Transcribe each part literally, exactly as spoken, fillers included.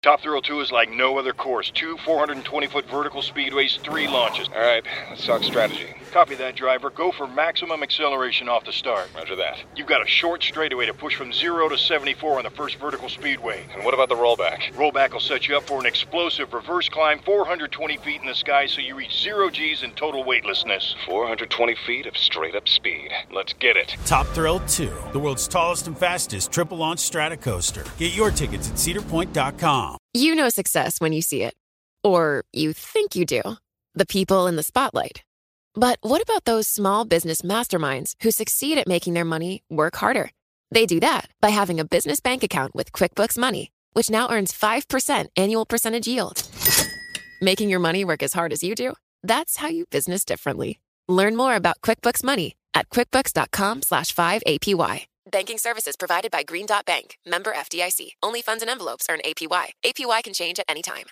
Top Thrill two is like no other course. Two four hundred twenty foot vertical speedways, three launches. All right, let's talk strategy. Copy that, driver. Go for maximum acceleration off the start. Roger that. You've got a short straightaway to push from zero to seventy-four on the first vertical speedway. And what about the rollback? Rollback will set you up for an explosive reverse climb four hundred twenty feet in the sky so you reach zero G's in total weightlessness. four hundred twenty feet of straight-up speed. Let's get it. Top Thrill two, the world's tallest and fastest triple-launch stratocoaster. Get your tickets at cedar point dot com. You know success when you see it. Or you think you do. The people in the spotlight. But what about those small business masterminds who succeed at making their money work harder? They do that by having a business bank account with QuickBooks Money, which now earns five percent annual percentage yield. Making your money work as hard as you do? That's how you business differently. Learn more about QuickBooks Money at quickbooks.com slash 5APY. Banking services provided by Green Dot Bank. Member F D I C. Only funds and envelopes earn A P Y. A P Y can change at any time.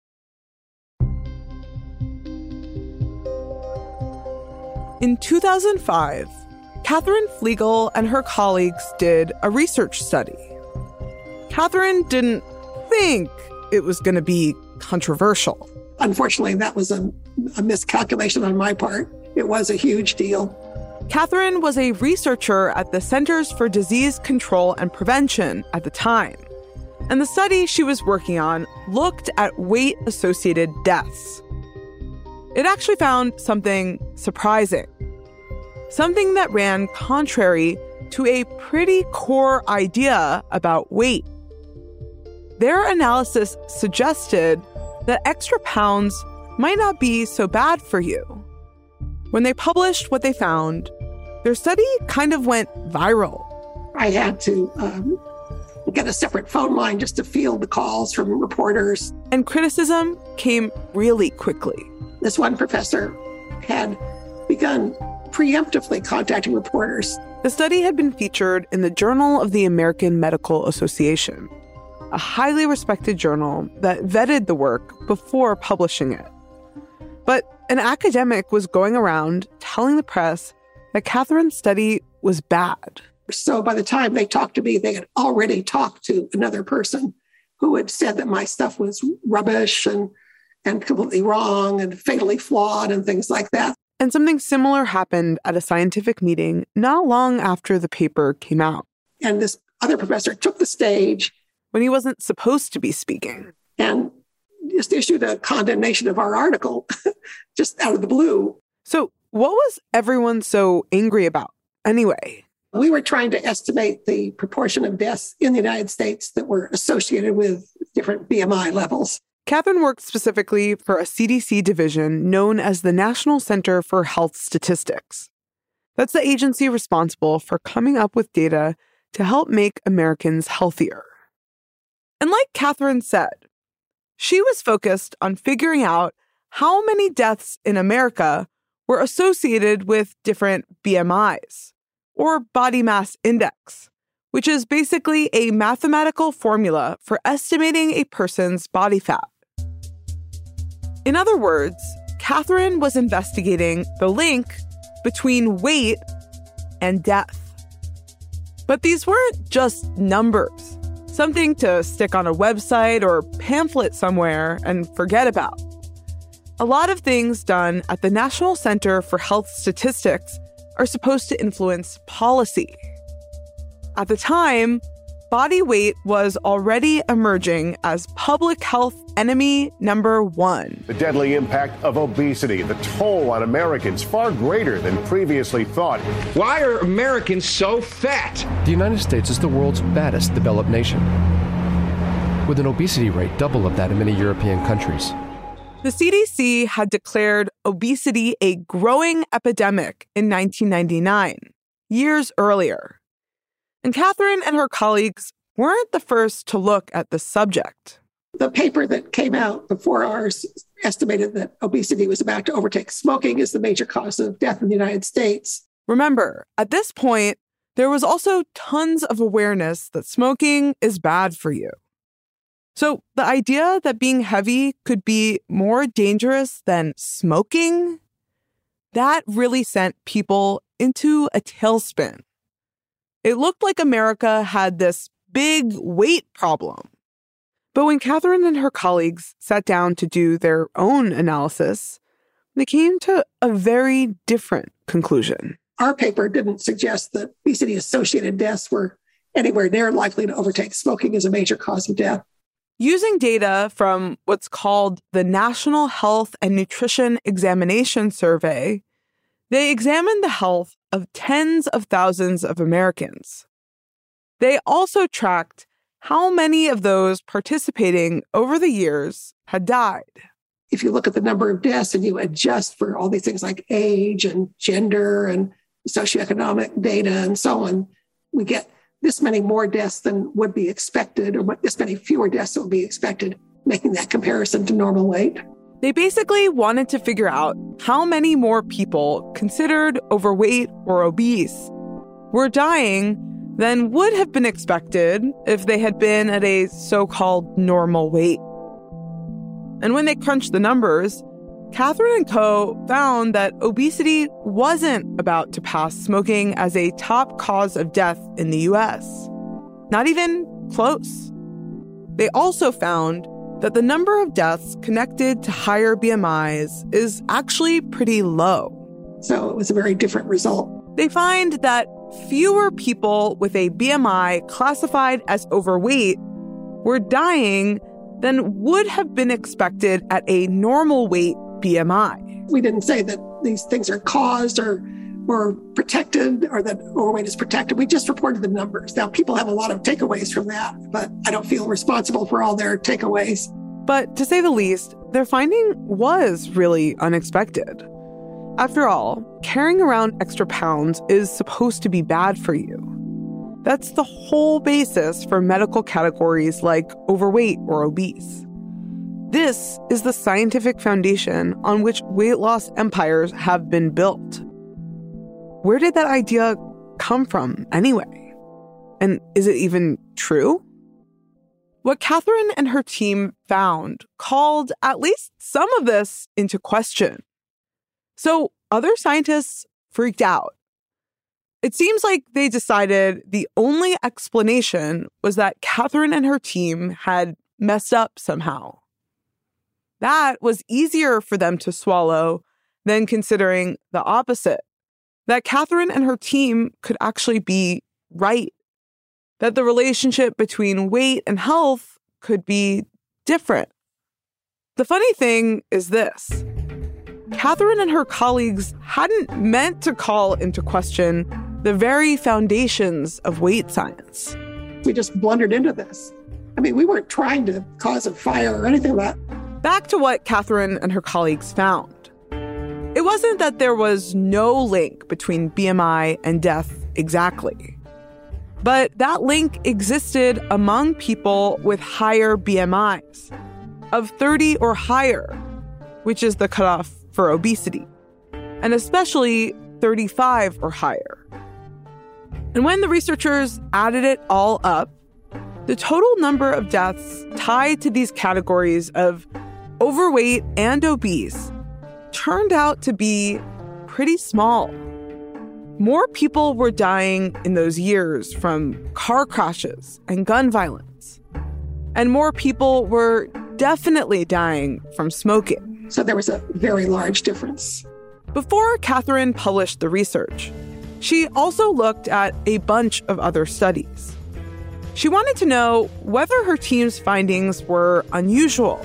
In two thousand five, Katherine Flegel and her colleagues did a research study. Katherine didn't think it was going to be controversial. Unfortunately, that was a, a miscalculation on my part. It was a huge deal. Katherine was a researcher at the Centers for Disease Control and Prevention at the time, and the study she was working on looked at weight-associated deaths. It actually found something surprising, something that ran contrary to a pretty core idea about weight. Their analysis suggested that extra pounds might not be so bad for you. When they published what they found, their study kind of went viral. I had to um, get a separate phone line just to field the calls from reporters. And criticism came really quickly. This one professor had begun preemptively contacting reporters. The study had been featured in the Journal of the American Medical Association, a highly respected journal that vetted the work before publishing it. But an academic was going around telling the press that Katherine's study was bad. So by the time they talked to me, they had already talked to another person who had said that my stuff was rubbish and and completely wrong and fatally flawed and things like that. And something similar happened at a scientific meeting not long after the paper came out. And this other professor took the stage when he wasn't supposed to be speaking and just issued a condemnation of our article just out of the blue. So what was everyone so angry about anyway? We were trying to estimate the proportion of deaths in the United States that were associated with different B M I levels. Katherine worked specifically for a C D C division known as the National Center for Health Statistics. That's the agency responsible for coming up with data to help make Americans healthier. And like Katherine said, she was focused on figuring out how many deaths in America were associated with different B M Is, or body mass index, which is basically a mathematical formula for estimating a person's body fat. In other words, Katherine was investigating the link between weight and death. But these weren't just numbers, something to stick on a website or pamphlet somewhere and forget about. A lot of things done at the National Center for Health Statistics are supposed to influence policy. At the time, body weight was already emerging as public health enemy number one. The deadly impact of obesity, the toll on Americans far greater than previously thought. Why are Americans so fat? The United States is the world's fattest developed nation, with an obesity rate double of that in many European countries. The C D C had declared obesity a growing epidemic in nineteen ninety-nine, years earlier. And Katherine and her colleagues weren't the first to look at the subject. The paper that came out before ours estimated that obesity was about to overtake smoking as the major cause of death in the United States. Remember, at this point, there was also tons of awareness that smoking is bad for you. So the idea that being heavy could be more dangerous than smoking, that really sent people into a tailspin. It looked like America had this big weight problem. But when Catherine and her colleagues sat down to do their own analysis, they came to a very different conclusion. Our paper didn't suggest that obesity-associated deaths were anywhere near likely to overtake smoking as a major cause of death. Using data from what's called the National Health and Nutrition Examination Survey, they examined the health of tens of thousands of Americans. They also tracked how many of those participating over the years had died. If you look at the number of deaths and you adjust for all these things like age and gender and socioeconomic data and so on, we get this many more deaths than would be expected, or this many fewer deaths than would be expected, making that comparison to normal weight. They basically wanted to figure out how many more people considered overweight or obese were dying than would have been expected if they had been at a so-called normal weight. And when they crunched the numbers, Catherine and co. found that obesity wasn't about to pass smoking as a top cause of death in the U S. Not even close. They also found that the number of deaths connected to higher B M Is is actually pretty low. So it was a very different result. They find that fewer people with a B M I classified as overweight were dying than would have been expected at a normal weight B M I. We didn't say that these things are caused or, or protected, or that overweight is protected. We just reported the numbers. Now, people have a lot of takeaways from that, but I don't feel responsible for all their takeaways. But to say the least, their finding was really unexpected. After all, carrying around extra pounds is supposed to be bad for you. That's the whole basis for medical categories like overweight or obese. This is the scientific foundation on which weight loss empires have been built. Where did that idea come from anyway? And is it even true? What Catherine and her team found called at least some of this into question. So other scientists freaked out. It seems like they decided the only explanation was that Catherine and her team had messed up somehow. That was easier for them to swallow than considering the opposite, that Catherine and her team could actually be right, that the relationship between weight and health could be different. The funny thing is this. Catherine and her colleagues hadn't meant to call into question the very foundations of weight science. We just blundered into this. I mean, we weren't trying to cause a fire or anything like that. Back to what Catherine and her colleagues found. It wasn't that there was no link between B M I and death exactly, but that link existed among people with higher B M Is, of thirty or higher, which is the cutoff for obesity, and especially thirty-five or higher. And when the researchers added it all up, the total number of deaths tied to these categories of overweight and obese turned out to be pretty small. More people were dying in those years from car crashes and gun violence. And more people were definitely dying from smoking. So there was a very large difference. Before Catherine published the research, she also looked at a bunch of other studies. She wanted to know whether her team's findings were unusual.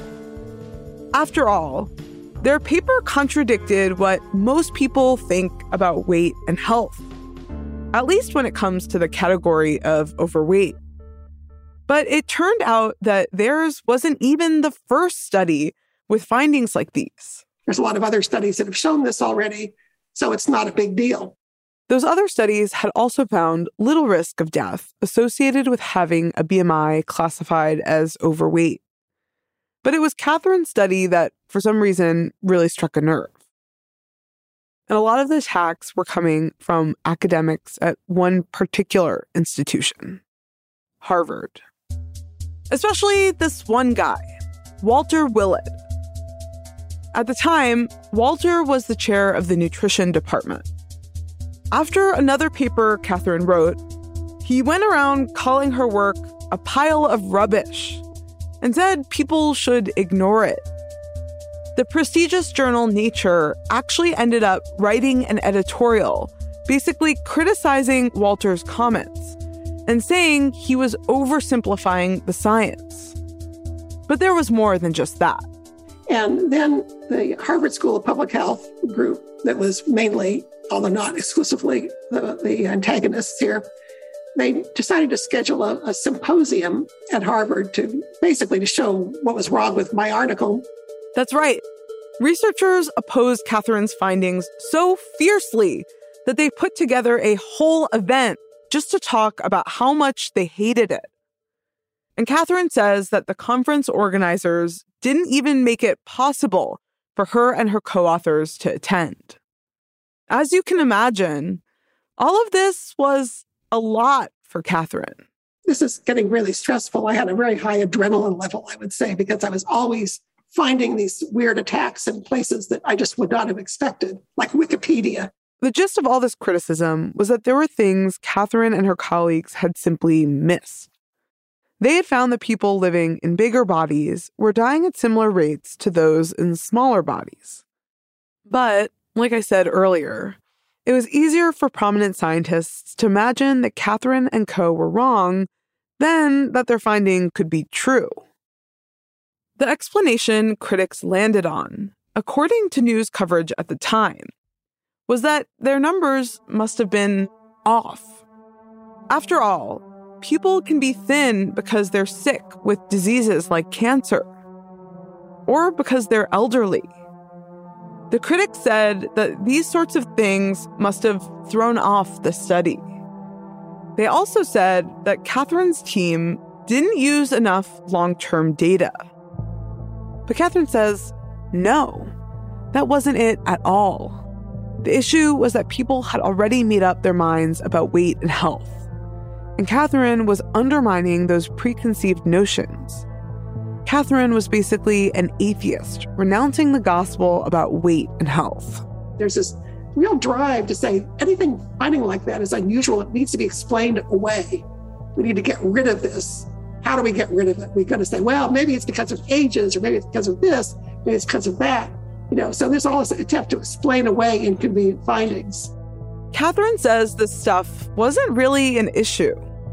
After all, their paper contradicted what most people think about weight and health, at least when it comes to the category of overweight. But it turned out that theirs wasn't even the first study with findings like these. There's a lot of other studies that have shown this already, so it's not a big deal. Those other studies had also found little risk of death associated with having a B M I classified as overweight. But it was Catherine's study that, for some reason, really struck a nerve. And a lot of the attacks were coming from academics at one particular institution, Harvard. Especially this one guy, Walter Willett. At the time, Walter was the chair of the nutrition department. After another paper Catherine wrote, he went around calling her work a pile of rubbish and said people should ignore it. The prestigious journal Nature actually ended up writing an editorial, basically criticizing Walter's comments and saying he was oversimplifying the science. But there was more than just that. And then the Harvard School of Public Health group that was mainly, although not exclusively, the, the antagonists here, they decided to schedule a, a symposium at Harvard to basically to show what was wrong with my article. That's right. Researchers opposed Catherine's findings so fiercely that they put together a whole event just to talk about how much they hated it. And Catherine says that the conference organizers didn't even make it possible for her and her co-authors to attend. As you can imagine, all of this was a lot for Catherine. This is getting really stressful. I had a very high adrenaline level, I would say, because I was always finding these weird attacks in places that I just would not have expected, like Wikipedia. The gist of all this criticism was that there were things Catherine and her colleagues had simply missed. They had found that people living in bigger bodies were dying at similar rates to those in smaller bodies. But, like I said earlier, it was easier for prominent scientists to imagine that Catherine and co. were wrong than that their finding could be true. The explanation critics landed on, according to news coverage at the time, was that their numbers must have been off. After all, people can be thin because they're sick with diseases like cancer, or because they're elderly. The critics said that these sorts of things must have thrown off the study. They also said that Catherine's team didn't use enough long-term data. But Catherine says, no, that wasn't it at all. The issue was that people had already made up their minds about weight and health. And Catherine was undermining those preconceived notions. Catherine was basically an atheist, renouncing the gospel about weight and health. There's this real drive to say anything finding like that is unusual. It needs to be explained away. We need to get rid of this. How do we get rid of it? We're going to say, well, maybe it's because of ages, or maybe it's because of this, maybe it's because of that. You know, so there's all this attempt to explain away inconvenient findings. Catherine says this stuff wasn't really an issue.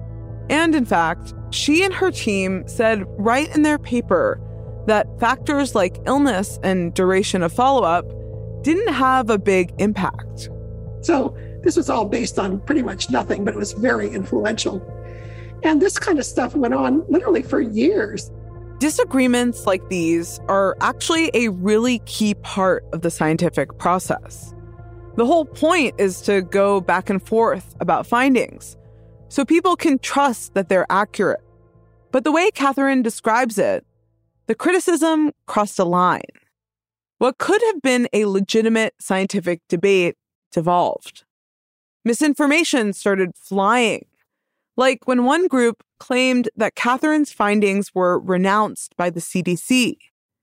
And in fact, she and her team said right in their paper that factors like illness and duration of follow-up didn't have a big impact. So this was all based on pretty much nothing, but it was very influential. And this kind of stuff went on literally for years. Disagreements like these are actually a really key part of the scientific process. The whole point is to go back and forth about findings, so people can trust that they're accurate. But the way Catherine describes it, the criticism crossed a line. What could have been a legitimate scientific debate devolved. Misinformation started flying, like when one group claimed that Catherine's findings were renounced by the C D C.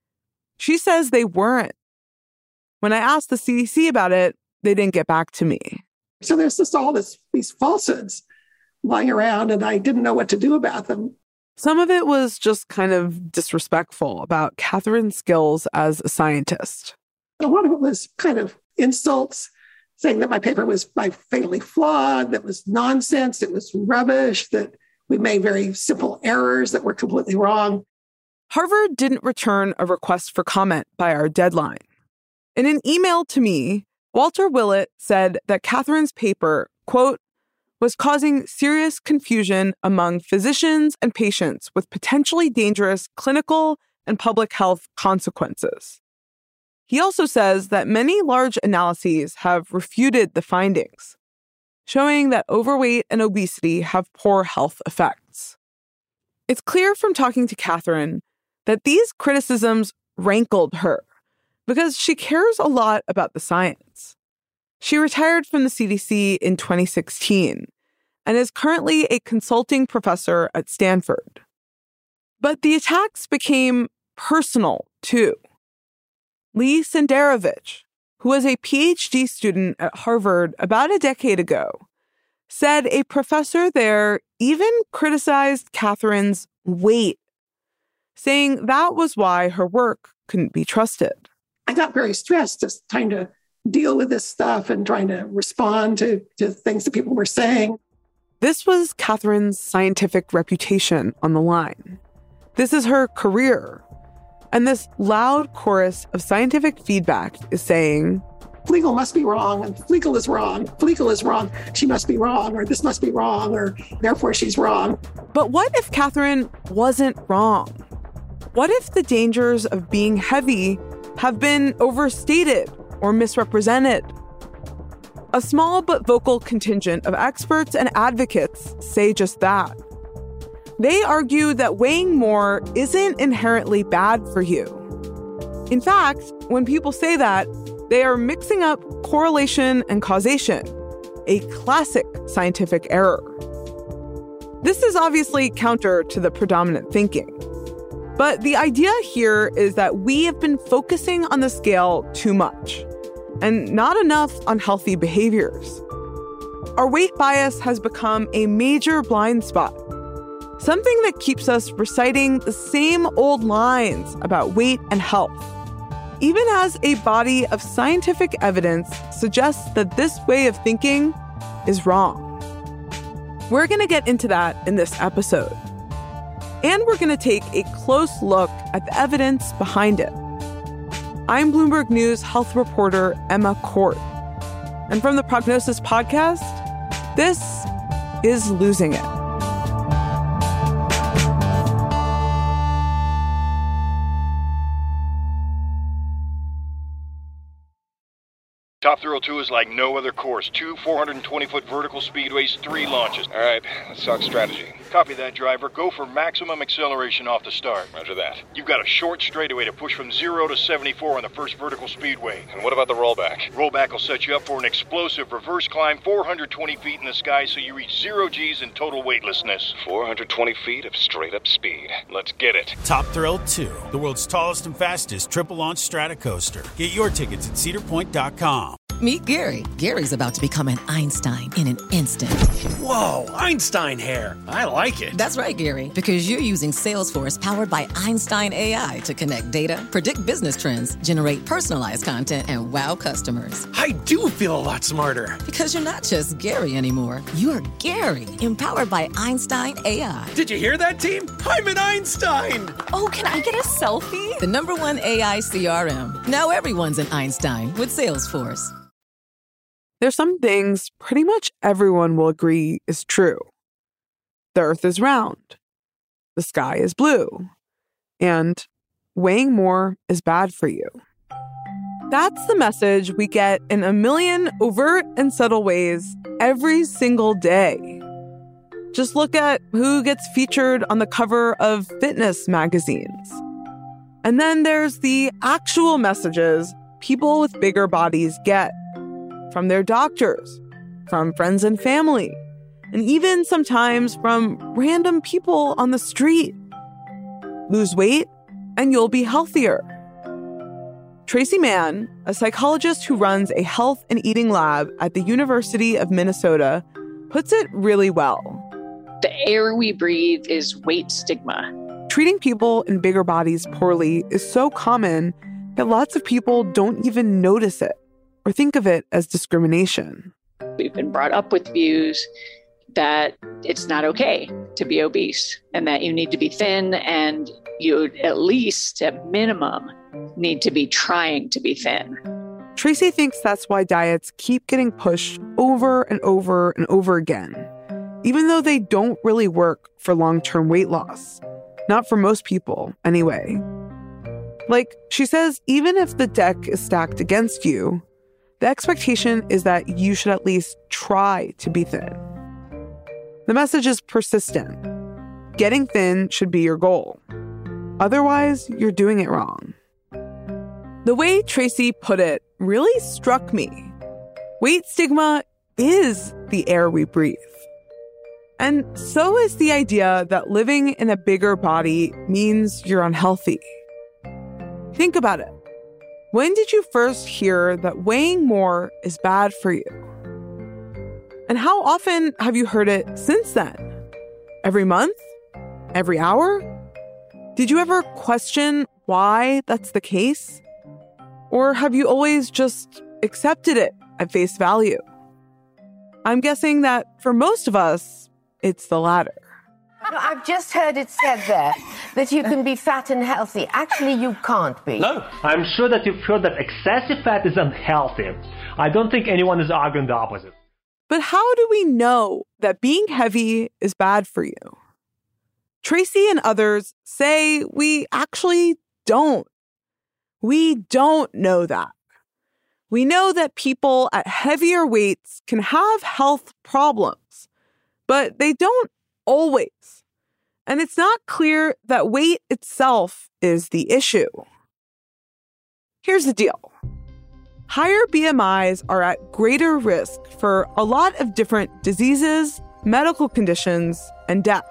She says they weren't. When I asked the C D C about it, they didn't get back to me. So there's just all this, these falsehoods lying around, and I didn't know what to do about them. Some of it was just kind of disrespectful about Catherine's skills as a scientist. A lot of it was kind of insults, saying that my paper was like fatally flawed, that was nonsense, it was rubbish, that we made very simple errors that were completely wrong. Harvard didn't return a request for comment by our deadline. In an email to me, Walter Willett said that Catherine's paper, quote, was causing serious confusion among physicians and patients with potentially dangerous clinical and public health consequences. He also says that many large analyses have refuted the findings, showing that overweight and obesity have poor health effects. It's clear from talking to Catherine that these criticisms rankled her because she cares a lot about the science. She retired from the C D C in twenty sixteen and is currently a consulting professor at Stanford. But the attacks became personal, too. Lee Senderovich, who was a P H D student at Harvard about a decade ago, said a professor there even criticized Catherine's weight. saying that was why her work couldn't be trusted. I got very stressed just trying to deal with this stuff and trying to respond to, to things that people were saying. This was Catherine's scientific reputation on the line. This is her career. And this loud chorus of scientific feedback is saying, Flegel must be wrong, and Flegel is wrong. Flegel is wrong. She must be wrong, or this must be wrong, or therefore she's wrong. But what if Catherine wasn't wrong? What if the dangers of being heavy have been overstated or misrepresented? A small but vocal contingent of experts and advocates say just that. They argue that weighing more isn't inherently bad for you. In fact, when people say that, they are mixing up correlation and causation, a classic scientific error. This is obviously counter to the predominant thinking. But the idea here is that we have been focusing on the scale too much, and not enough on healthy behaviors. Our weight bias has become a major blind spot, something that keeps us reciting the same old lines about weight and health, even as a body of scientific evidence suggests that this way of thinking is wrong. We're going to get into that in this episode. And we're going to take a close look at the evidence behind it. I'm Bloomberg News health reporter Emma Court. And from the Prognosis Podcast, this is Losing It. Top Thrill two is like no other course. Two four hundred twenty foot vertical speedways, three launches. All right, let's talk strategy. Copy that, driver. Go for maximum acceleration off the start. Roger that. You've got a short straightaway to push from zero to seventy-four on the first vertical speedway. And what about the rollback? Rollback will set you up for an explosive reverse climb four hundred twenty feet in the sky so you reach zero G's in total weightlessness. four hundred twenty feet of straight-up speed. Let's get it. Top Thrill two, the world's tallest and fastest triple-launch stratocoaster. Get your tickets at cedar point dot com. Meet Gary. Gary's about to become an Einstein in an instant. Whoa, Einstein hair. I like it. That's right, Gary, because you're using Salesforce powered by Einstein A I to connect data, predict business trends, generate personalized content, and wow customers. I do feel a lot smarter. Because you're not just Gary anymore. You're Gary, empowered by Einstein A I. Did you hear that, team? I'm an Einstein. Oh, can I get a selfie? The number one A I C R M. Now everyone's an Einstein with Salesforce. There's some things pretty much everyone will agree is true. The Earth is round. The sky is blue. And weighing more is bad for you. That's the message we get in a million overt and subtle ways every single day. Just look at who gets featured on the cover of fitness magazines. And then there's the actual messages people with bigger bodies get. From their doctors, from friends and family, and even sometimes from random people on the street. Lose weight and you'll be healthier. Tracy Mann, a psychologist who runs a health and eating lab at the University of Minnesota, puts it really well. The air we breathe is weight stigma. Treating people in bigger bodies poorly is so common that lots of people don't even notice it or think of it as discrimination. We've been brought up with views that it's not okay to be obese and that you need to be thin and you at least, at minimum, need to be trying to be thin. Tracy thinks that's why diets keep getting pushed over and over and over again, even though they don't really work for long-term weight loss. Not for most people, anyway. Like, she says, even if the deck is stacked against you, the expectation is that you should at least try to be thin. The message is persistent. Getting thin should be your goal. Otherwise, you're doing it wrong. The way Tracy put it really struck me. Weight stigma is the air we breathe. And so is the idea that living in a bigger body means you're unhealthy. Think about it. When did you first hear that weighing more is bad for you? And how often have you heard it since then? Every month? Every hour? Did you ever question why that's the case? Or have you always just accepted it at face value? I'm guessing that for most of us, it's the latter. No, I've just heard it said there that you can be fat and healthy. Actually, you can't be. No. I'm sure that you've heard that excessive fat is unhealthy. I don't think anyone is arguing the opposite. But how do we know that being heavy is bad for you? Tracy and others say we actually don't. We don't know that. We know that people at heavier weights can have health problems, but they don't always. And it's not clear that weight itself is the issue. Here's the deal. Higher B M Is are at greater risk for a lot of different diseases, medical conditions, and death.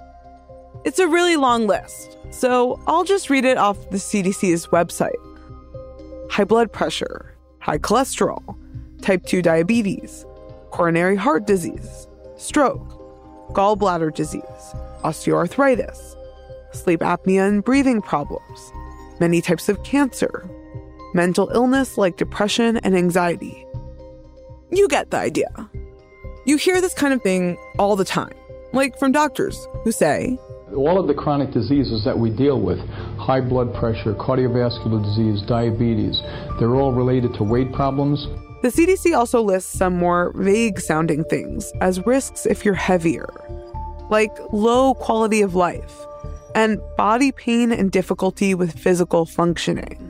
It's a really long list, so I'll just read it off the C D C's website. High blood pressure, high cholesterol, type two diabetes, coronary heart disease, stroke, gallbladder disease, osteoarthritis, sleep apnea and breathing problems, many types of cancer, mental illness like depression and anxiety. You get the idea. You hear this kind of thing all the time, like from doctors who say, all of the chronic diseases that we deal with, high blood pressure, cardiovascular disease, diabetes, they're all related to weight problems. The C D C also lists some more vague-sounding things as risks if you're heavier, like low quality of life and body pain and difficulty with physical functioning.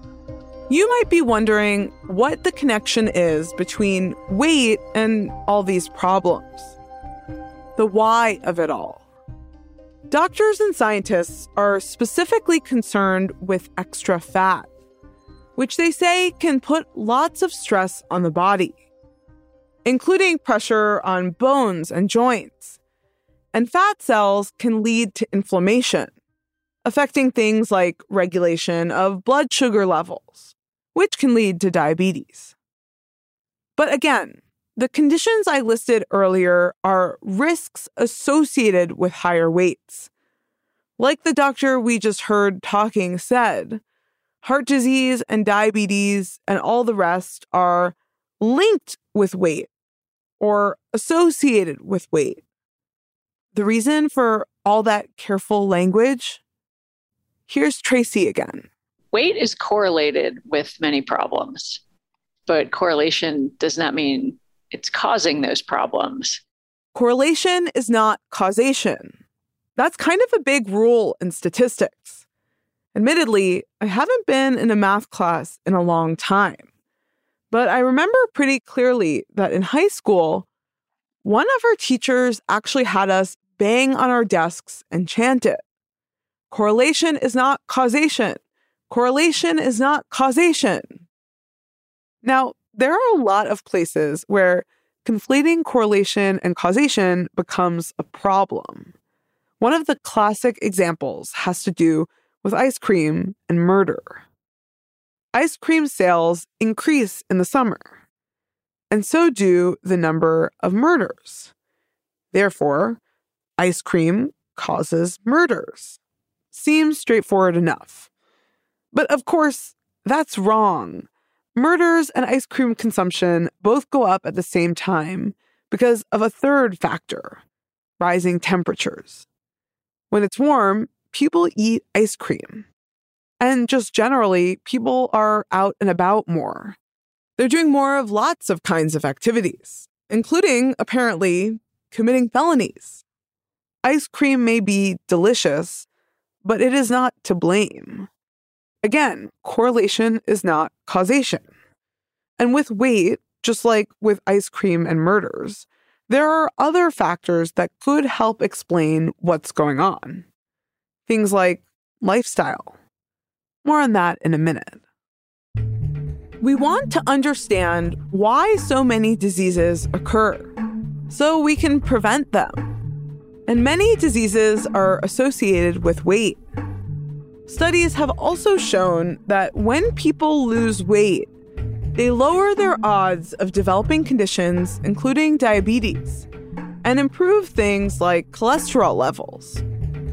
You might be wondering what the connection is between weight and all these problems. The why of it all. Doctors and scientists are specifically concerned with extra fat, which they say can put lots of stress on the body, including pressure on bones and joints. And fat cells can lead to inflammation, affecting things like regulation of blood sugar levels, which can lead to diabetes. But again, the conditions I listed earlier are risks associated with higher weights. Like the doctor we just heard talking said, heart disease and diabetes and all the rest are linked with weight or associated with weight. The reason for all that careful language? Here's Tracy again. Weight is correlated with many problems, but correlation does not mean it's causing those problems. Correlation is not causation. That's kind of a big rule in statistics. Admittedly, I haven't been in a math class in a long time, but I remember pretty clearly that in high school, one of our teachers actually had us bang on our desks and chant it. Correlation is not causation. Correlation is not causation. Now, there are a lot of places where conflating correlation and causation becomes a problem. One of the classic examples has to do with ice cream and murder. Ice cream sales increase in the summer, and so do the number of murders. Therefore, ice cream causes murders. Seems straightforward enough. But of course, that's wrong. Murders and ice cream consumption both go up at the same time because of a third factor, rising temperatures. When it's warm, people eat ice cream. And just generally, people are out and about more. They're doing more of lots of kinds of activities, including, apparently, committing felonies. Ice cream may be delicious, but it is not to blame. Again, correlation is not causation. And with weight, just like with ice cream and murders, there are other factors that could help explain what's going on. Things like lifestyle. More on that in a minute. We want to understand why so many diseases occur, so we can prevent them. And many diseases are associated with weight. Studies have also shown that when people lose weight, they lower their odds of developing conditions, including diabetes, and improve things like cholesterol levels.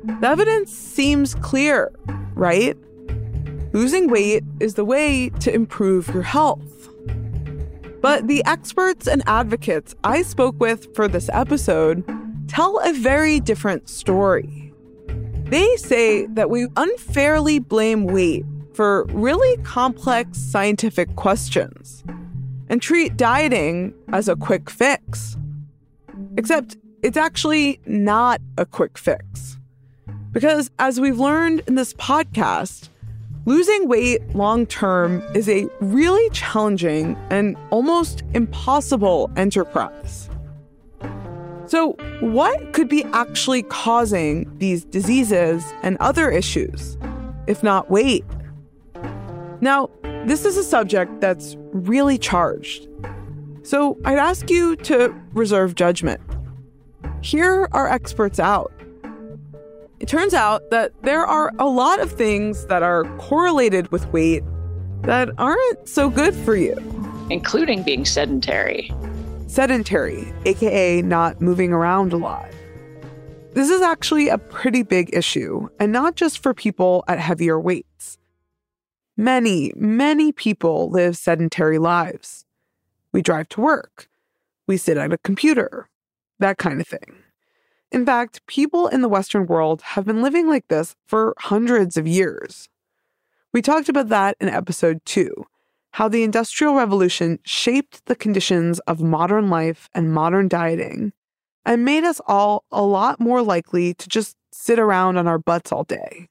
The evidence seems clear, right? Losing weight is the way to improve your health. But the experts and advocates I spoke with for this episode tell a very different story. They say that we unfairly blame weight for really complex scientific questions and treat dieting as a quick fix. Except it's actually not a quick fix. Because as we've learned in this podcast, losing weight long-term is a really challenging and almost impossible enterprise. So what could be actually causing these diseases and other issues, if not weight? Now, this is a subject that's really charged. So I'd ask you to reserve judgment. Hear our experts out. It turns out that there are a lot of things that are correlated with weight that aren't so good for you. Including being sedentary. Sedentary, aka not moving around a lot. This is actually a pretty big issue, and not just for people at heavier weights. Many, many people live sedentary lives. We drive to work. We sit at a computer. That kind of thing. In fact, people in the Western world have been living like this for hundreds of years. We talked about that in episode two, how the Industrial Revolution shaped the conditions of modern life and modern dieting and made us all a lot more likely to just sit around on our butts all day.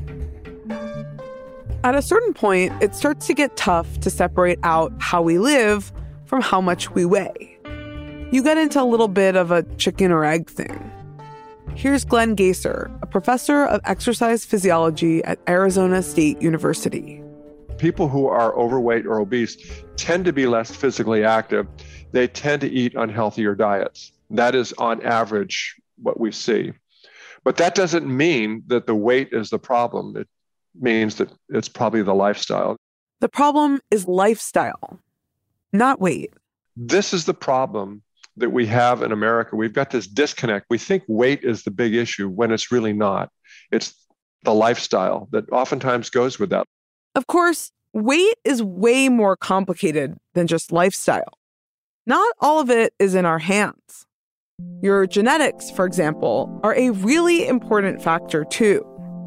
At a certain point, it starts to get tough to separate out how we live from how much we weigh. You get into a little bit of a chicken or egg thing. Here's Glenn Gaser, a professor of exercise physiology at Arizona State University. People who are overweight or obese tend to be less physically active. They tend to eat unhealthier diets. That is, on average, what we see. But that doesn't mean that the weight is the problem. It means that it's probably the lifestyle. The problem is lifestyle, not weight. This is the problem that we have in America. We've got this disconnect. We think weight is the big issue when it's really not. It's the lifestyle that oftentimes goes with that. Of course, weight is way more complicated than just lifestyle. Not all of it is in our hands. Your genetics, for example, are a really important factor too.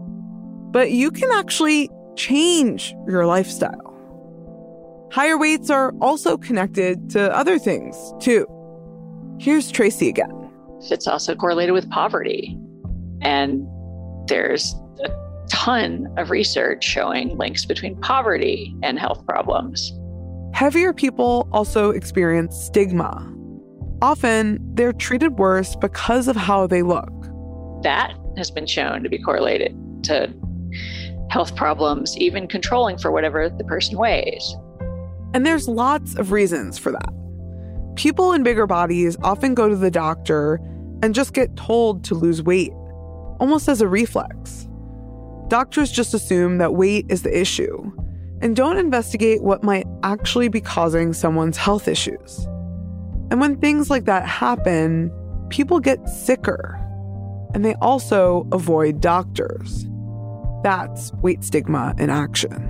But you can actually change your lifestyle. Higher weights are also connected to other things too. Here's Tracy again. It's also correlated with poverty. And there's a ton of research showing links between poverty and health problems. Heavier people also experience stigma. Often, they're treated worse because of how they look. That has been shown to be correlated to health problems, even controlling for whatever the person weighs. And there's lots of reasons for that. People in bigger bodies often go to the doctor and just get told to lose weight, almost as a reflex. Doctors just assume that weight is the issue and don't investigate what might actually be causing someone's health issues. And when things like that happen, people get sicker, and they also avoid doctors. That's weight stigma in action.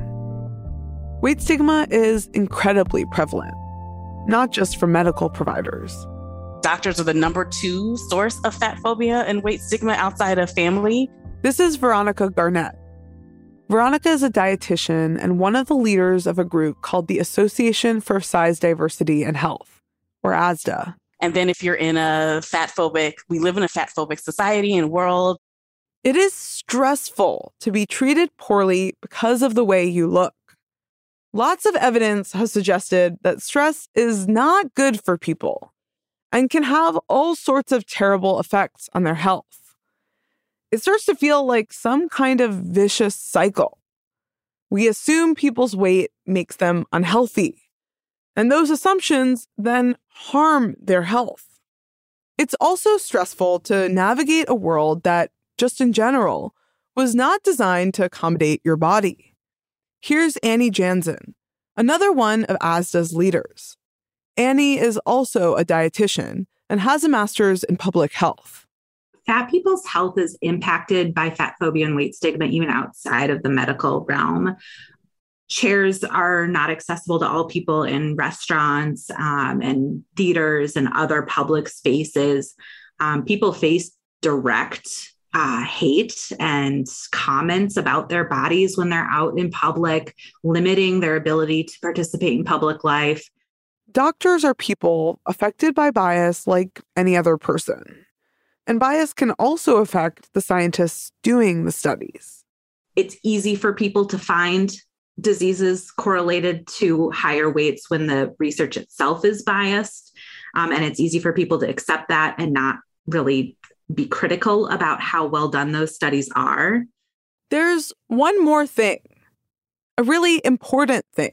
Weight stigma is incredibly prevalent, not just for medical providers. Doctors are the number two source of fat phobia and weight stigma outside of family. This is Veronica Garnett. Veronica is a dietitian and one of the leaders of a group called the Association for Size Diversity and Health, or A S D A. And then if you're in a fat phobic, we live in a fat phobic society and world. It is stressful to be treated poorly because of the way you look. Lots of evidence has suggested that stress is not good for people and can have all sorts of terrible effects on their health. It starts to feel like some kind of vicious cycle. We assume people's weight makes them unhealthy, and those assumptions then harm their health. It's also stressful to navigate a world that, just in general, was not designed to accommodate your body. Here's Annie Jansen, another one of A S D A's leaders. Annie is also a dietitian and has a master's in public health. fat people's health is impacted by fat phobia and weight stigma, even outside of the medical realm. Chairs are not accessible to all people in restaurants um, and theaters and other public spaces. Um, people face direct uh, hate and comments about their bodies when they're out in public, limiting their ability to participate in public life. Doctors are people affected by bias like any other person. And bias can also affect the scientists doing the studies. It's easy for people to find diseases correlated to higher weights when the research itself is biased. Um, and it's easy for people to accept that and not really be critical about how well done those studies are. There's one more thing, a really important thing.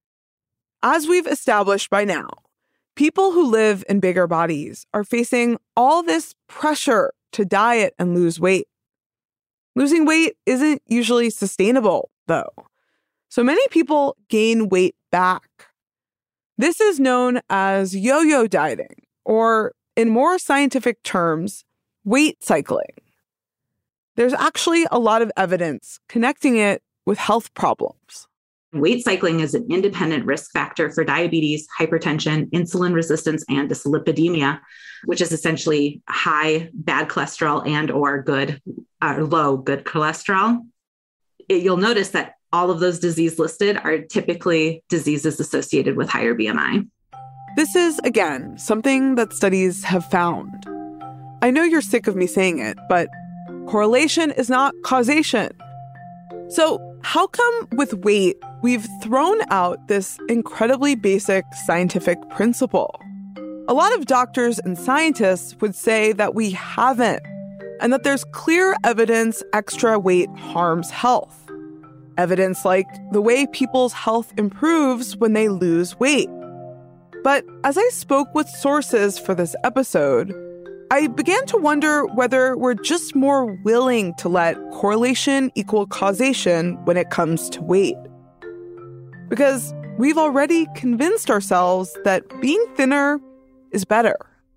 As we've established by now, people who live in bigger bodies are facing all this pressure to diet and lose weight. Losing weight isn't usually sustainable, though. So many people gain weight back. This is known as yo-yo dieting, or in more scientific terms, weight cycling. There's actually a lot of evidence connecting it with health problems. Weight cycling is an independent risk factor for diabetes, hypertension, insulin resistance, and dyslipidemia, which is essentially high bad cholesterol and or good, uh, low good cholesterol. It, you'll notice that all of those diseases listed are typically diseases associated with higher B M I. This is, again, something that studies have found. I know you're sick of me saying it, but correlation is not causation. So how come with weight, we've thrown out this incredibly basic scientific principle? A lot of doctors and scientists would say that we haven't, and that there's clear evidence extra weight harms health. Evidence like the way people's health improves when they lose weight. But as I spoke with sources for this episode, I began to wonder whether we're just more willing to let correlation equal causation when it comes to weight. Because we've already convinced ourselves that being thinner is better.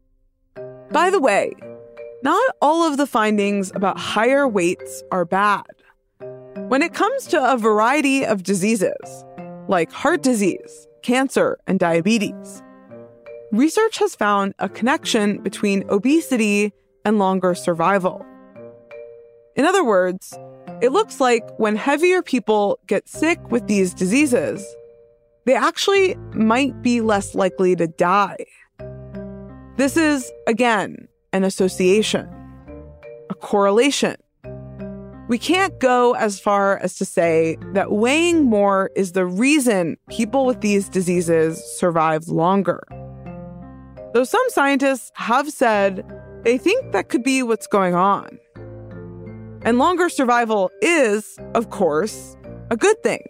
By the way, not all of the findings about higher weights are bad. When it comes to a variety of diseases, like heart disease, cancer, and diabetes, research has found a connection between obesity and longer survival. In other words, it looks like when heavier people get sick with these diseases, they actually might be less likely to die. This is, again, an association, a correlation. We can't go as far as to say that weighing more is the reason people with these diseases survive longer. Though some scientists have said they think that could be what's going on. And longer survival is, of course, a good thing.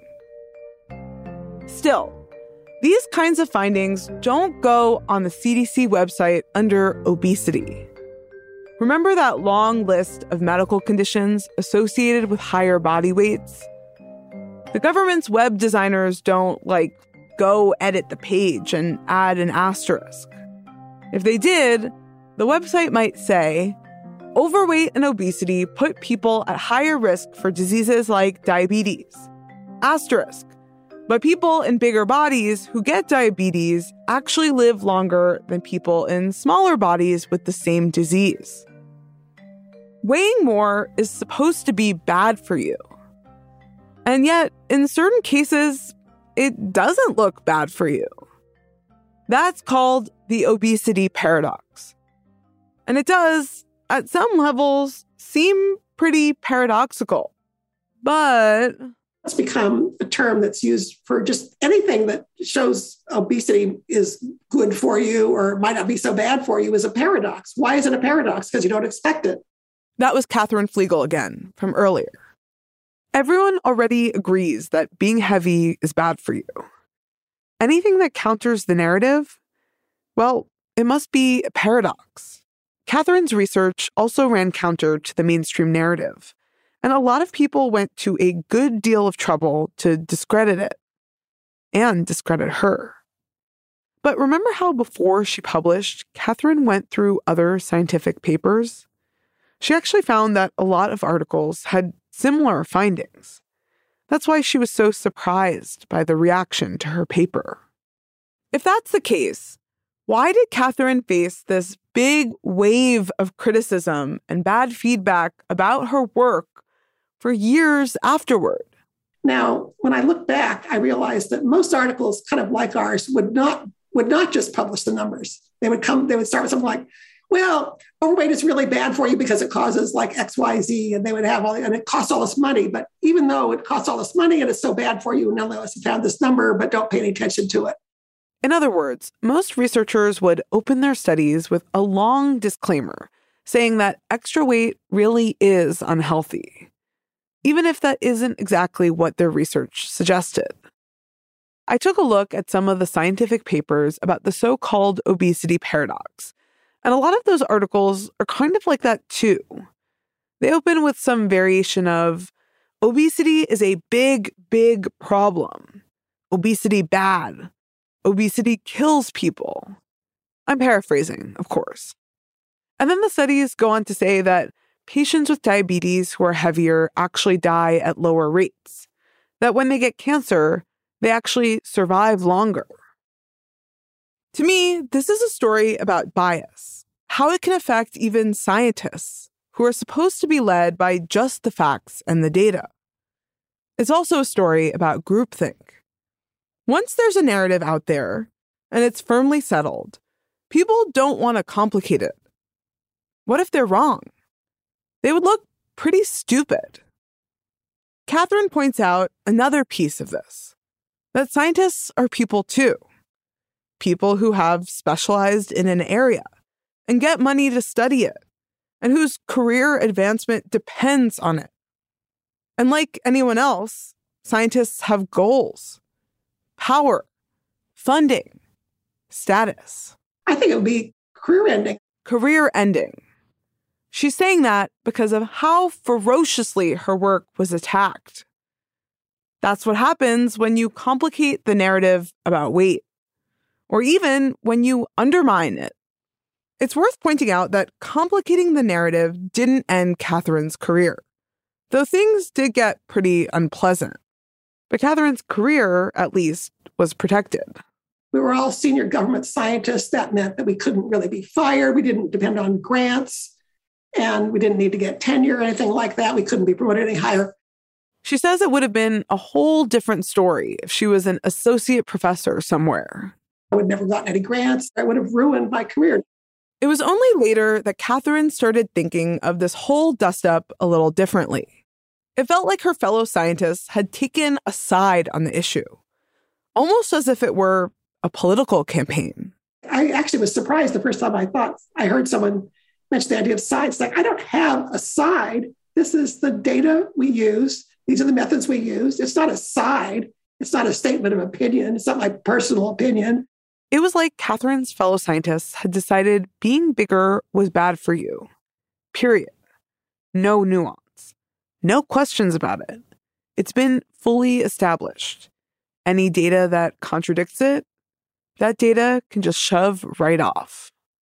Still, these kinds of findings don't go on the C D C website under obesity. Remember that long list of medical conditions associated with higher body weights? The government's web designers don't, like, go edit the page and add an asterisk. If they did, the website might say, overweight and obesity put people at higher risk for diseases like diabetes. Asterisk. But people in bigger bodies who get diabetes actually live longer than people in smaller bodies with the same disease. Weighing more is supposed to be bad for you. And yet, in certain cases, it doesn't look bad for you. That's called the obesity paradox. And it does, at some levels, seem pretty paradoxical. But it's become a term that's used for just anything that shows obesity is good for you or might not be so bad for you is a paradox. Why is it a paradox? Because you don't expect it. That was Katherine Flegel again from earlier. Everyone already agrees that being heavy is bad for you. Anything that counters the narrative, well, it must be a paradox. Katherine's research also ran counter to the mainstream narrative, and a lot of people went to a good deal of trouble to discredit it and discredit her. But remember how before she published, Katherine went through other scientific papers? She actually found that a lot of articles had similar findings. That's why she was so surprised by the reaction to her paper. If that's the case, why did Catherine face this big wave of criticism and bad feedback about her work for years afterward? Now, when I look back, I realized that most articles, kind of like ours, would not would not just publish the numbers. They would come, they would start with something like, well, overweight is really bad for you because it causes like X, Y, Z, and they would have all, and it costs all this money. But even though it costs all this money and it's so bad for you, nonetheless, you found this number, but don't pay any attention to it. In other words, most researchers would open their studies with a long disclaimer saying that extra weight really is unhealthy, even if that isn't exactly what their research suggested. I took a look at some of the scientific papers about the so-called obesity paradox, and a lot of those articles are kind of like that too. They open with some variation of, obesity is a big, big problem. Obesity bad. Obesity kills people. I'm paraphrasing, of course. And then the studies go on to say that patients with diabetes who are heavier actually die at lower rates, that when they get cancer, they actually survive longer. To me, this is a story about bias, how it can affect even scientists who are supposed to be led by just the facts and the data. It's also a story about groupthink. Once there's a narrative out there, and it's firmly settled, people don't want to complicate it. What if they're wrong? They would look pretty stupid. Catherine points out another piece of this, that scientists are people too. People who have specialized in an area and get money to study it, and whose career advancement depends on it. And like anyone else, scientists have goals, power, funding, status. I think it would be career ending. Career ending. She's saying that because of how ferociously her work was attacked. That's what happens when you complicate the narrative about weight, or even when you undermine it. It's worth pointing out that complicating the narrative didn't end Catherine's career, though things did get pretty unpleasant. But Catherine's career, at least, was protected. We were all senior government scientists. That meant that we couldn't really be fired. We didn't depend on grants, and we didn't need to get tenure or anything like that. We couldn't be promoted any higher. She says it would have been a whole different story if she was an associate professor somewhere. I would never gotten any grants. I would have ruined my career. It was only later that Catherine started thinking of this whole dust-up a little differently. It felt like her fellow scientists had taken a side on the issue, almost as if it were a political campaign. I actually was surprised the first time I thought I heard someone mention the idea of sides. Like, I don't have a side. This is the data we use. These are the methods we use. It's not a side. It's not a statement of opinion. It's not my personal opinion. It was like Catherine's fellow scientists had decided being bigger was bad for you. Period. No nuance. No questions about it. It's been fully established. Any data that contradicts it, that data can just shove right off.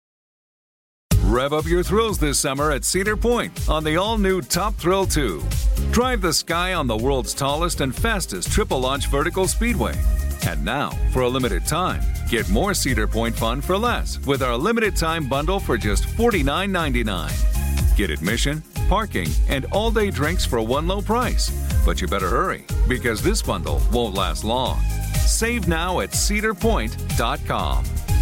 Rev up your thrills this summer at Cedar Point on the all-new Top Thrill two. Drive the sky on the world's tallest and fastest triple-launch vertical speedway. And now, for a limited time, get more Cedar Point fun for less with our limited-time bundle for just forty-nine ninety-nine. Get admission, parking, and all-day drinks for one low price. But you better hurry, because this bundle won't last long. Save now at cedar point dot com.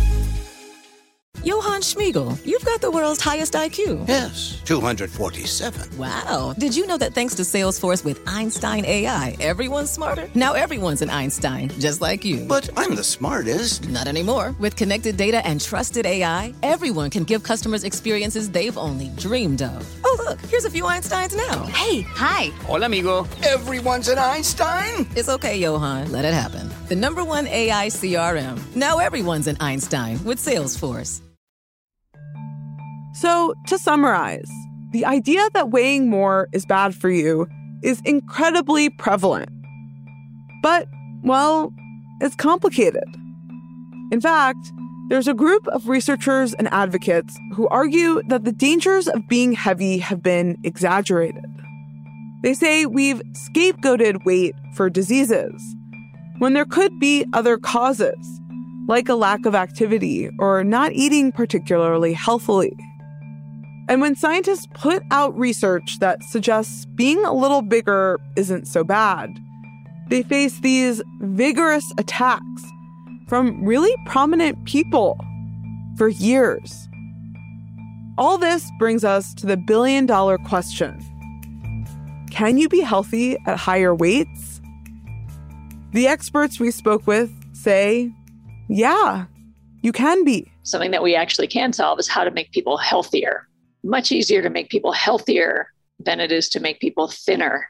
Johann Schmiegel, you've got the world's highest I Q. Yes, two hundred forty-seven. Wow. Did you know that thanks to Salesforce with Einstein A I, everyone's smarter? Now everyone's an Einstein, just like you. But I'm the smartest. Not anymore. With connected data and trusted A I, everyone can give customers experiences they've only dreamed of. Oh, look, here's a few Einsteins now. Hey, hi. Hola, amigo. Everyone's an Einstein? It's okay, Johann. Let it happen. The number one A I C R M. Now everyone's an Einstein with Salesforce. So, to summarize, the idea that weighing more is bad for you is incredibly prevalent. But, well, it's complicated. In fact, There's a group of researchers and advocates who argue that the dangers of being heavy have been exaggerated. They say we've scapegoated weight for diseases, when there could be other causes, like a lack of activity or not eating particularly healthily. And when scientists put out research that suggests being a little bigger isn't so bad, they face these vigorous attacks from really prominent people for years. All this brings us to the billion-dollar question. Can you be healthy at higher weights? The experts we spoke with say, yeah, you can be. Something that we actually can solve is how to make people healthier. Much easier to make people healthier than it is to make people thinner.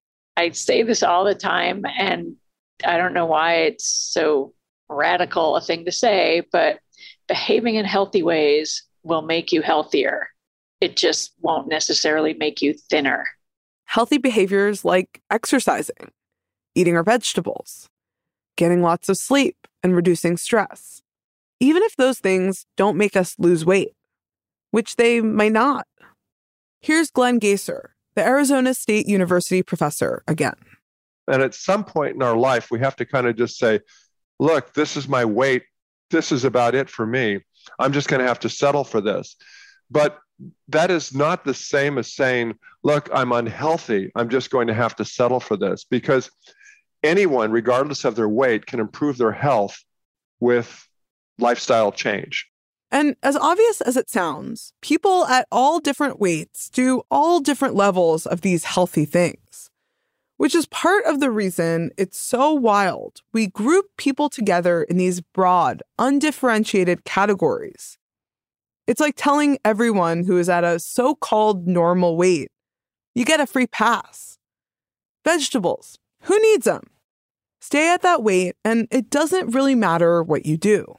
I say this all the time, and I don't know why it's so radical a thing to say, but behaving in healthy ways will make you healthier. It just won't necessarily make you thinner. Healthy behaviors like exercising, eating our vegetables, getting lots of sleep, and reducing stress. Even if those things don't make us lose weight, which they might not. Here's Glenn Gaesser, the Arizona State University professor again. And at some point in our life, we have to kind of just say, look, this is my weight. This is about it for me. I'm just going to have to settle for this. But that is not the same as saying, look, I'm unhealthy. I'm just going to have to settle for this. Because anyone, regardless of their weight, can improve their health with lifestyle change. And as obvious as it sounds, people at all different weights do all different levels of these healthy things, which is part of the reason it's so wild we group people together in these broad, undifferentiated categories. It's like telling everyone who is at a so-called normal weight, you get a free pass. Vegetables, who needs them? Stay at that weight, and it doesn't really matter what you do.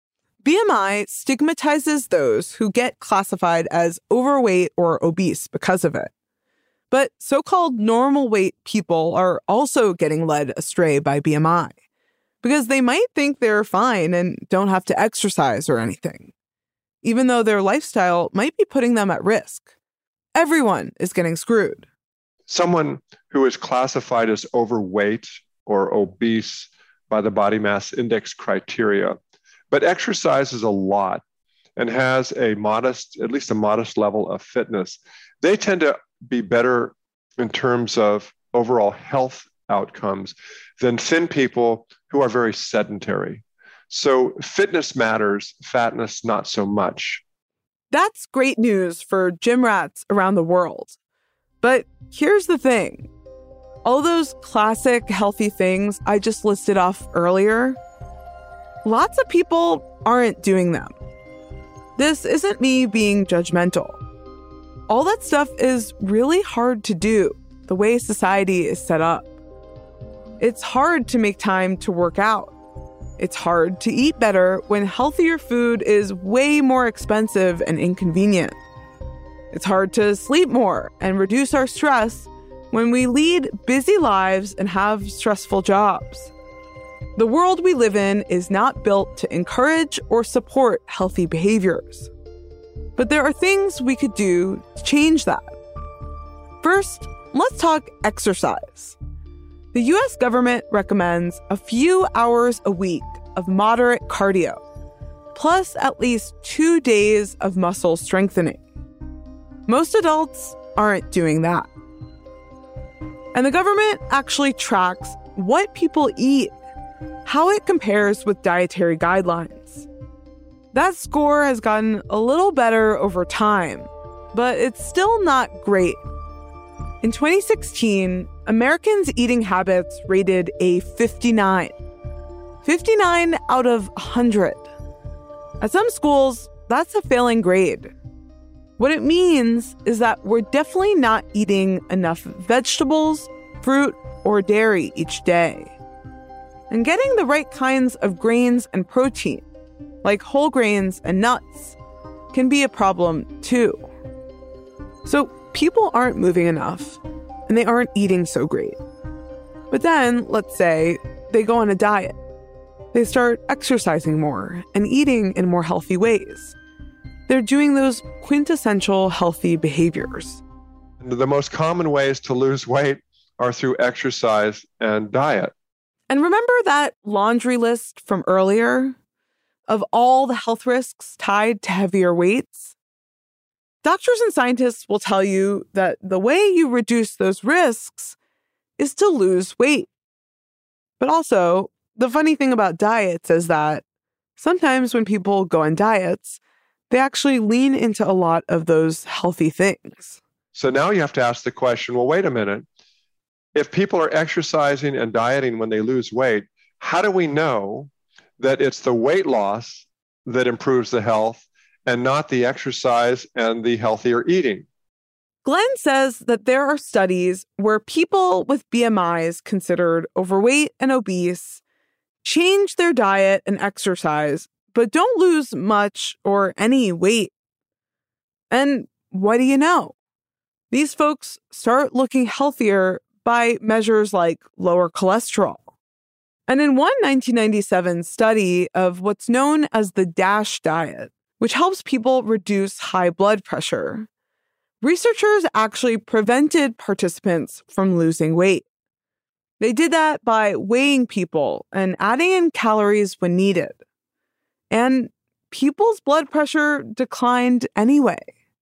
B M I stigmatizes those who get classified as overweight or obese because of it. But so-called normal weight people are also getting led astray by B M I because they might think they're fine and don't have to exercise or anything, even though their lifestyle might be putting them at risk. Everyone is getting screwed. Someone who is classified as overweight or obese by the body mass index criteria, but exercises a lot and has a modest, at least a modest level of fitness, they tend to be better in terms of overall health outcomes than thin people who are very sedentary. So fitness matters, fatness not so much. That's great news for gym rats around the world. But here's the thing. All those classic healthy things I just listed off earlier, lots of people aren't doing them. This isn't me being judgmental. All that stuff is really hard to do, the way society is set up. It's hard to make time to work out. It's hard to eat better when healthier food is way more expensive and inconvenient. It's hard to sleep more and reduce our stress when we lead busy lives and have stressful jobs. The world we live in is not built to encourage or support healthy behaviors. But there are things we could do to change that. First, let's talk exercise. The U S government recommends a few hours a week of moderate cardio, plus at least two days of muscle strengthening. Most adults aren't doing that. And the government actually tracks what people eat, how it compares with dietary guidelines. That score has gotten a little better over time, but it's still not great. In twenty sixteen, Americans' eating habits rated a fifty-nine. fifty-nine out of one hundred. At some schools, that's a failing grade. What it means is that we're definitely not eating enough vegetables, fruit, or dairy each day. And getting the right kinds of grains and protein, like whole grains and nuts, can be a problem too. So people aren't moving enough, and they aren't eating so great. But then, let's say, they go on a diet. They start exercising more and eating in more healthy ways. They're doing those quintessential healthy behaviors. The most common ways to lose weight are through exercise and diet. And remember that laundry list from earlier of all the health risks tied to heavier weights? Doctors and scientists will tell you that the way you reduce those risks is to lose weight. But also, the funny thing about diets is that sometimes when people go on diets, they actually lean into a lot of those healthy things. So now you have to ask the question, well, wait a minute. If people are exercising and dieting when they lose weight, how do we know that it's the weight loss that improves the health and not the exercise and the healthier eating? Glenn says that there are studies where people with B M Is considered overweight and obese change their diet and exercise, but don't lose much or any weight. And what do you know? These folks start looking healthier by measures like lower cholesterol. And in one nineteen ninety-seven study of what's known as the DASH diet, which helps people reduce high blood pressure, researchers actually prevented participants from losing weight. They did that by weighing people and adding in calories when needed. And people's blood pressure declined anyway.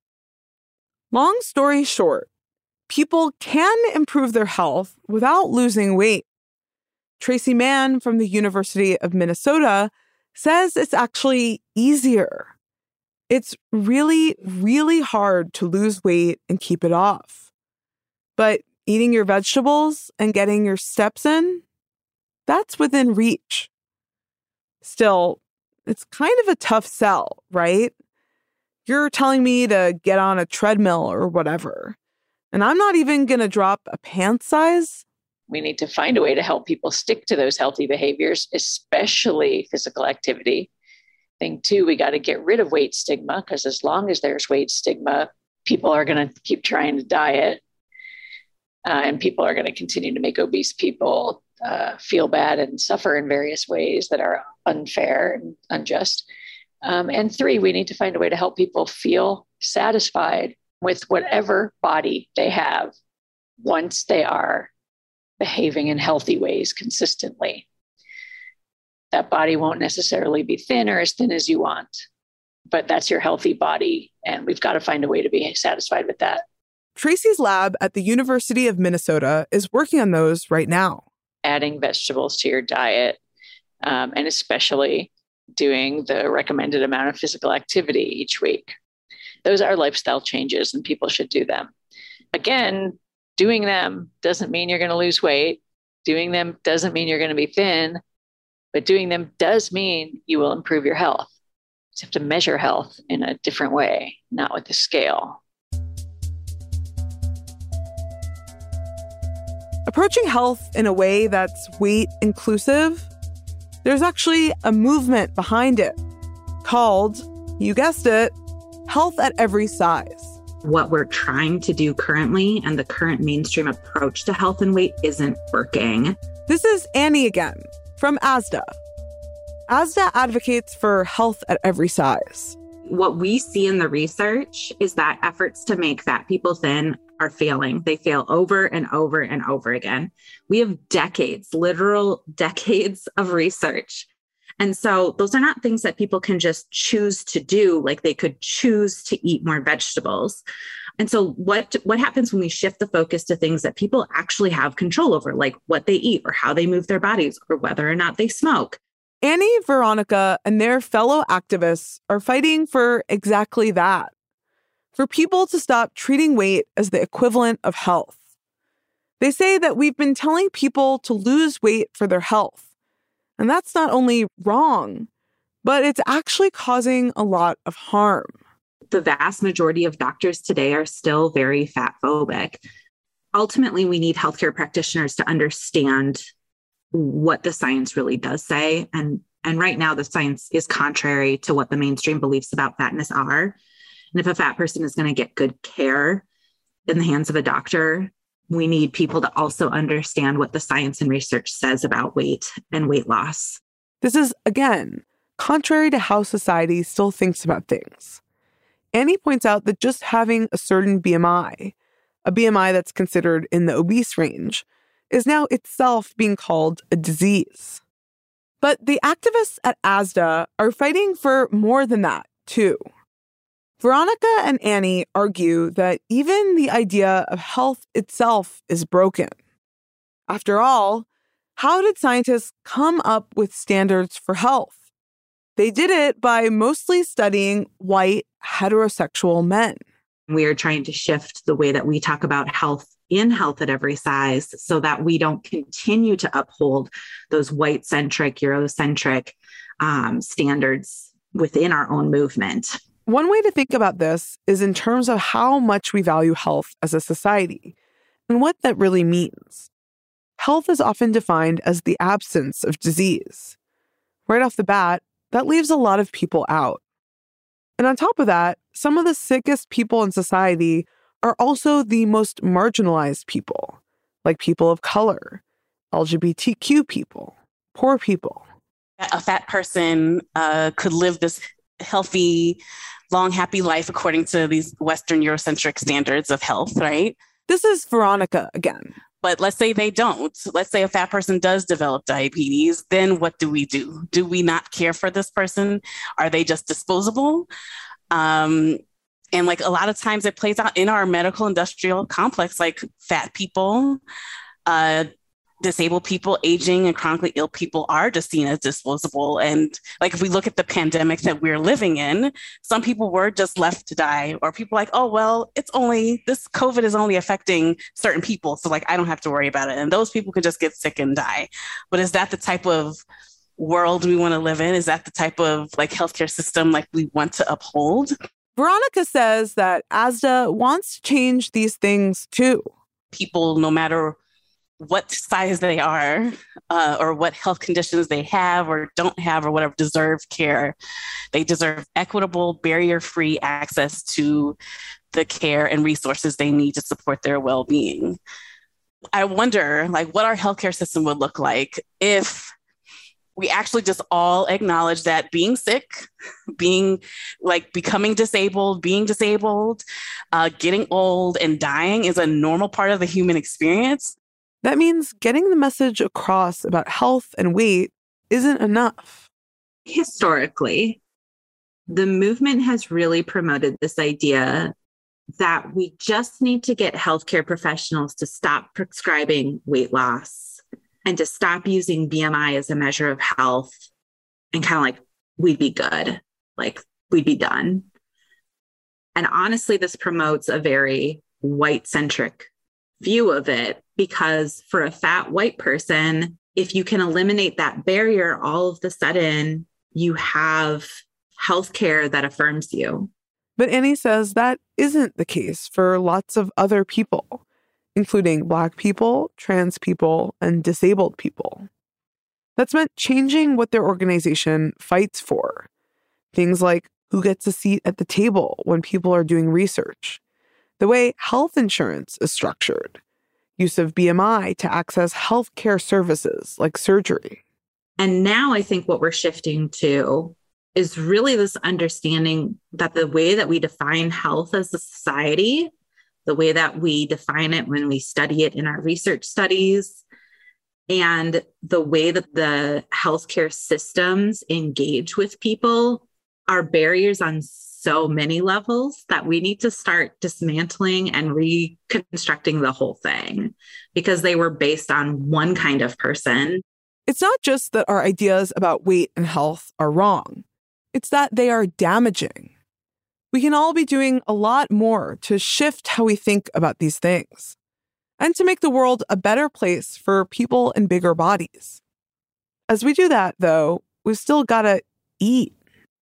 Long story short, people can improve their health without losing weight. Tracy Mann from the University of Minnesota says it's actually easier. It's really, really hard to lose weight and keep it off. But eating your vegetables and getting your steps in, that's within reach. Still, it's kind of a tough sell, right? You're telling me to get on a treadmill or whatever, and I'm not even going to drop a pant size? We need to find a way to help people stick to those healthy behaviors, especially physical activity. Thing two, we got to get rid of weight stigma, because as long as there's weight stigma, people are going to keep trying to diet, uh, and people are going to continue to make obese people uh, feel bad and suffer in various ways that are unfair and unjust. Um, and three, we need to find a way to help people feel satisfied with whatever body they have once they are behaving in healthy ways consistently. That body won't necessarily be thin or as thin as you want, but that's your healthy body, and we've got to find a way to be satisfied with that. Tracy's lab at the University of Minnesota is working on those right now. Adding vegetables to your diet, um, and especially doing the recommended amount of physical activity each week. Those are lifestyle changes, and people should do them. Again, doing them doesn't mean you're going to lose weight. Doing them doesn't mean you're going to be thin. But doing them does mean you will improve your health. You have to measure health in a different way, not with the scale. Approaching health in a way that's weight inclusive, there's actually a movement behind it called, you guessed it, Health at Every Size. What we're trying to do currently and the current mainstream approach to health and weight isn't working. This is Annie again from ASDA. ASDA advocates for health at every size. What we see in the research is that efforts to make fat people thin are failing. They fail over and over and over again. We have decades, literal decades of research. And so those are not things that people can just choose to do, like they could choose to eat more vegetables. And so what, what happens when we shift the focus to things that people actually have control over, like what they eat or how they move their bodies or whether or not they smoke? Annie, Veronica, and their fellow activists are fighting for exactly that. For people to stop treating weight as the equivalent of health. They say that we've been telling people to lose weight for their health. And that's not only wrong, but it's actually causing a lot of harm. The vast majority of doctors today are still very fat phobic. Ultimately, we need healthcare practitioners to understand what the science really does say. And, and right now, the science is contrary to what the mainstream beliefs about fatness are. And if a fat person is going to get good care in the hands of a doctor, we need people to also understand what the science and research says about weight and weight loss. This is, again, contrary to how society still thinks about things. Annie points out that just having a certain B M I, a B M I that's considered in the obese range, is now itself being called a disease. But the activists at ASDA are fighting for more than that, too. Veronica and Annie argue that even the idea of health itself is broken. After all, how did scientists come up with standards for health? They did it by mostly studying white, heterosexual men. We are trying to shift the way that we talk about health in Health at Every Size so that we don't continue to uphold those white-centric, Eurocentric um, standards within our own movement. One way to think about this is in terms of how much we value health as a society and what that really means. Health is often defined as the absence of disease. Right off the bat, that leaves a lot of people out. And on top of that, some of the sickest people in society are also the most marginalized people, like people of color, L G B T Q people, poor people. A fat person uh, could live this healthy, long, happy life according to these Western Eurocentric standards of health, right? This is Veronica again. But let's say they don't. Let's say a fat person does develop diabetes. Then what do we do? Do we not care for this person? Are they just disposable? Um, and like a lot of times it plays out in our medical industrial complex, like fat people, uh, disabled people, aging and chronically ill people are just seen as disposable. And like if we look at the pandemic that we're living in, some people were just left to die, or people like, oh, well, it's only, this COVID is only affecting certain people. So like, I don't have to worry about it. And those people could just get sick and die. But is that the type of world we want to live in? Is that the type of like healthcare system like we want to uphold? Veronica says that ASDA wants to change these things too. People, no matter what size they are, uh, or what health conditions they have or don't have or whatever, deserve care. They deserve equitable, barrier-free access to the care and resources they need to support their well-being. I wonder, like, what our healthcare system would look like if we actually just all acknowledge that being sick, being like becoming disabled, being disabled, uh, getting old and dying is a normal part of the human experience. That means getting the message across about health and weight isn't enough. Historically, the movement has really promoted this idea that we just need to get healthcare professionals to stop prescribing weight loss and to stop using B M I as a measure of health, and kind of like, we'd be good, like we'd be done. And honestly, this promotes a very white-centric view of it, because for a fat white person, if you can eliminate that barrier, all of a sudden you have healthcare that affirms you. But Annie says that isn't the case for lots of other people, including Black people, trans people, and disabled people. That's meant changing what their organization fights for. Things like who gets a seat at the table when people are doing research, the way health insurance is structured, use of B M I to access healthcare services like surgery. And now I think what we're shifting to is really this understanding that the way that we define health as a society, the way that we define it when we study it in our research studies, and the way that the healthcare systems engage with people are barriers on so many levels that we need to start dismantling and reconstructing the whole thing, because they were based on one kind of person. It's not just that our ideas about weight and health are wrong. It's that they are damaging. We can all be doing a lot more to shift how we think about these things and to make the world a better place for people in bigger bodies. As we do that, though, we've still got to eat.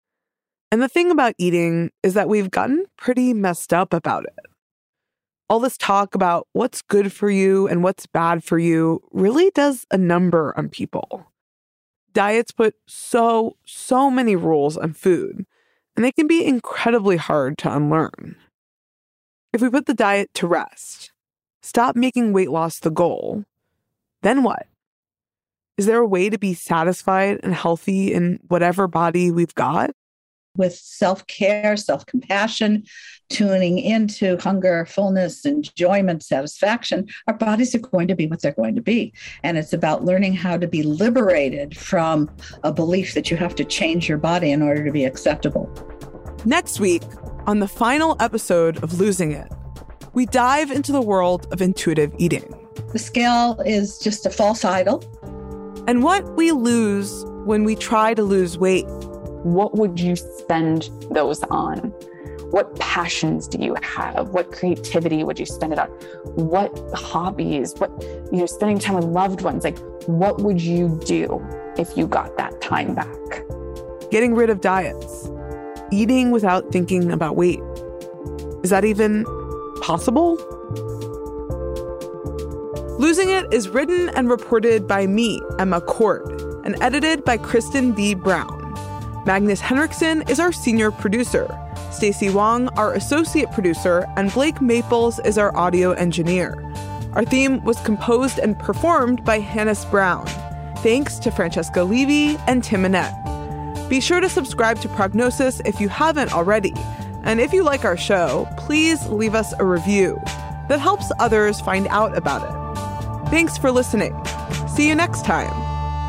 And the thing about eating is that we've gotten pretty messed up about it. All this talk about what's good for you and what's bad for you really does a number on people. Diets put so, so many rules on food, and they can be incredibly hard to unlearn. If we put the diet to rest, stop making weight loss the goal, then what? Is there a way to be satisfied and healthy in whatever body we've got? With self-care, self-compassion, tuning into hunger, fullness, enjoyment, satisfaction, our bodies are going to be what they're going to be. And it's about learning how to be liberated from a belief that you have to change your body in order to be acceptable. Next week, on the final episode of Losing It, we dive into the world of intuitive eating. The scale is just a false idol. And what we lose when we try to lose weight. What would you spend those on? What passions do you have? What creativity would you spend it on? What hobbies? What, you know, spending time with loved ones? Like, what would you do if you got that time back? Getting rid of diets. Eating without thinking about weight. Is that even possible? Losing It is written and reported by me, Emma Court, and edited by Kristen B. Brown. Magnus Henriksen is our senior producer, Stacey Wong, our associate producer, and Blake Maples is our audio engineer. Our theme was composed and performed by Hannes Brown. Thanks to Francesca Levy and Tim Annette. Be sure to subscribe to Prognosis if you haven't already. And if you like our show, please leave us a review. That helps others find out about it. Thanks for listening. See you next time.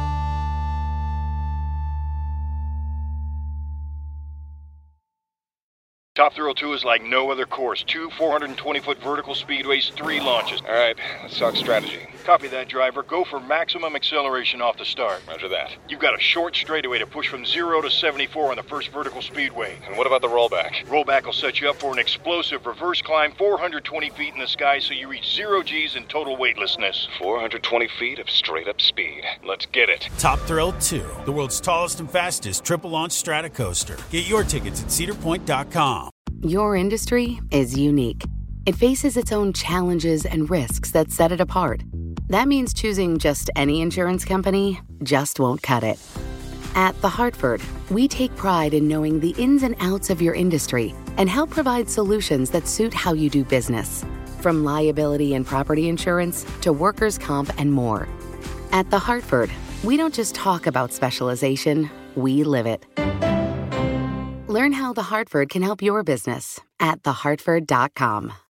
Top Thrill two is like no other course. Two four hundred twenty foot vertical speedways, three launches. All right, let's talk strategy. Copy that, driver. Go for maximum acceleration off the start. Roger that. You've got a short straightaway to push from zero to seventy-four on the first vertical speedway. And what about the rollback? Rollback will set you up for an explosive reverse climb four hundred twenty feet in the sky so you reach zero G's and total weightlessness. four hundred twenty feet of straight-up speed. Let's get it. Top Thrill two, the world's tallest and fastest triple-launch stratocoaster. Get your tickets at cedar point dot com. Your industry is unique. It faces its own challenges and risks that set it apart. That means choosing just any insurance company just won't cut it. At The Hartford, we take pride in knowing the ins and outs of your industry and help provide solutions that suit how you do business. From liability and property insurance to workers' comp and more. At The Hartford, we don't just talk about specialization, we live it. Learn how The Hartford can help your business at the hartford dot com.